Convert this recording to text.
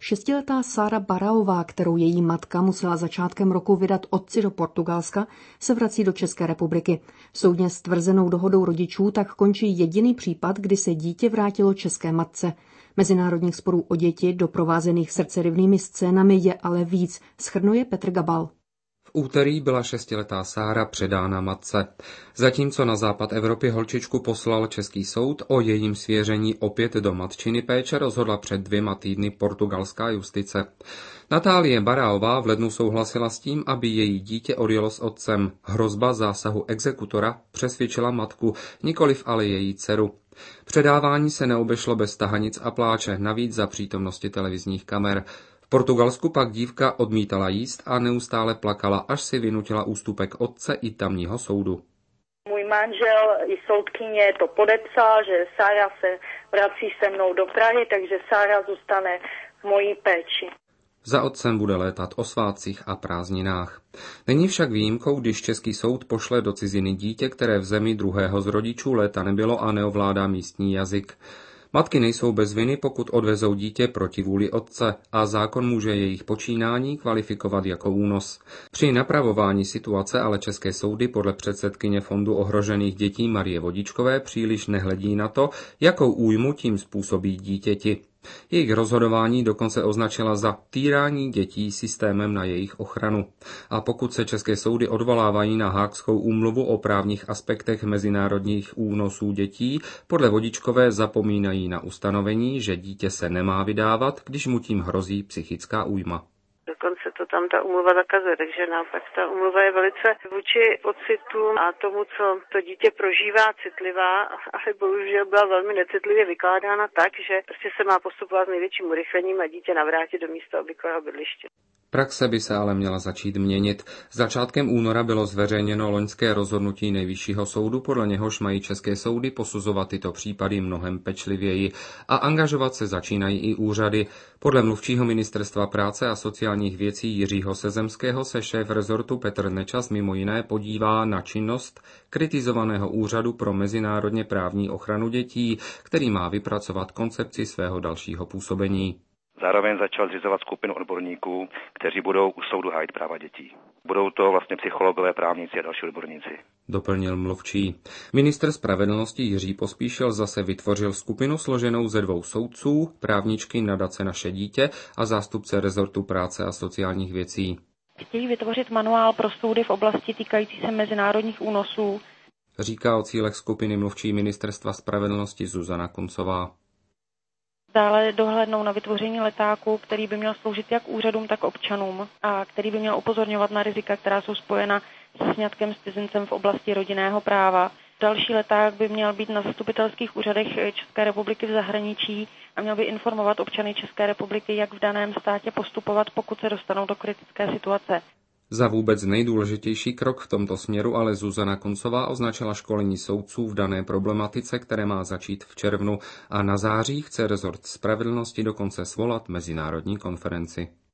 Šestiletá Sára Baraová, kterou její matka musela začátkem roku vydat otci do Portugalska, se vrací do České republiky. Soudně stvrzenou dohodou rodičů tak končí jediný případ, kdy se dítě vrátilo české matce. Mezinárodních sporů o děti, doprovázených srdceryvnými scénami, je ale víc, shrnuje Petr Gabal. V úterý byla 6letá Sára předána matce. Zatímco na západ Evropy holčičku poslal český soud, o jejím svěření opět do matčiny péče rozhodla před 2 týdny portugalská justice. Natálie Baraová v lednu souhlasila s tím, aby její dítě odjelo s otcem. Hrozba zásahu exekutora přesvědčila matku, nikoliv ale její dceru. Předávání se neobešlo bez tahanic a pláče, navíc za přítomnosti televizních kamer. V Portugalsku pak dívka odmítala jíst a neustále plakala, až si vynutila ústupek otce i tamního soudu. Můj manžel i soudkyně to podepsal, že Sára se vrací se mnou do Prahy, takže Sára zůstane v mojí péči. Za otcem bude létat o svátcích a prázdninách. Není však výjimkou, když český soud pošle do ciziny dítě, které v zemi druhého z rodičů léta nebylo a neovládá místní jazyk. Matky nejsou bez viny, pokud odvezou dítě proti vůli otce a zákon může jejich počínání kvalifikovat jako únos. Při napravování situace ale české soudy podle předsedkyně Fondu ohrožených dětí Marie Vodičkové příliš nehledí na to, jakou újmu tím způsobí dítěti. Jejich rozhodování dokonce označila za týrání dětí systémem na jejich ochranu. A pokud se české soudy odvolávají na Haagskou úmluvu o právních aspektech mezinárodních únosů dětí, podle Vodičkové zapomínají na ustanovení, že dítě se nemá vydávat, když mu tím hrozí psychická újma. Dokonce to tam ta úmluva zakazuje, takže naopak ta úmluva je velice vůči pocitům a tomu, co to dítě prožívá, citlivá, ale bohužel byla velmi necitlivě vykládána tak, že prostě se má postupovat s největším urychlením a dítě navrátit do místa obvyklého bydliště. Praxe by se ale měla začít měnit. Začátkem února bylo zveřejněno loňské rozhodnutí Nejvyššího soudu, podle něhož mají české soudy posuzovat tyto případy mnohem pečlivěji a angažovat se začínají i úřady. Podle mluvčího Ministerstva práce a sociálních věcí Jiřího Sezemského se šéf rezortu Petr Nečas mimo jiné podívá na činnost kritizovaného úřadu pro mezinárodně právní ochranu dětí, který má vypracovat koncepci svého dalšího působení. Zároveň začal zřizovat skupinu odborníků, kteří budou u soudu hájit práva dětí. Budou to vlastně psychologové, právníci a další odborníci. Doplnil mluvčí. Ministr spravedlnosti Jiří Pospíšil zase vytvořil skupinu složenou ze 2 soudců, právničky nadace Naše dítě a zástupce rezortu práce a sociálních věcí. Chtějí vytvořit manuál pro soudy v oblasti týkající se mezinárodních únosů. Říká o cílech skupiny mluvčí Ministerstva spravedlnosti Zuzana Kuncová. Dále dohlédnou na vytvoření letáku, který by měl sloužit jak úřadům, tak občanům a který by měl upozorňovat na rizika, která jsou spojena se sňatkem s cizincem v oblasti rodinného práva. Další leták by měl být na zastupitelských úřadech České republiky v zahraničí a měl by informovat občany České republiky, jak v daném státě postupovat, pokud se dostanou do kritické situace. Za vůbec nejdůležitější krok v tomto směru ale Zuzana Kuncová označila školení soudců v dané problematice, které má začít v červnu a na září chce rezort spravedlnosti dokonce svolat mezinárodní konferenci.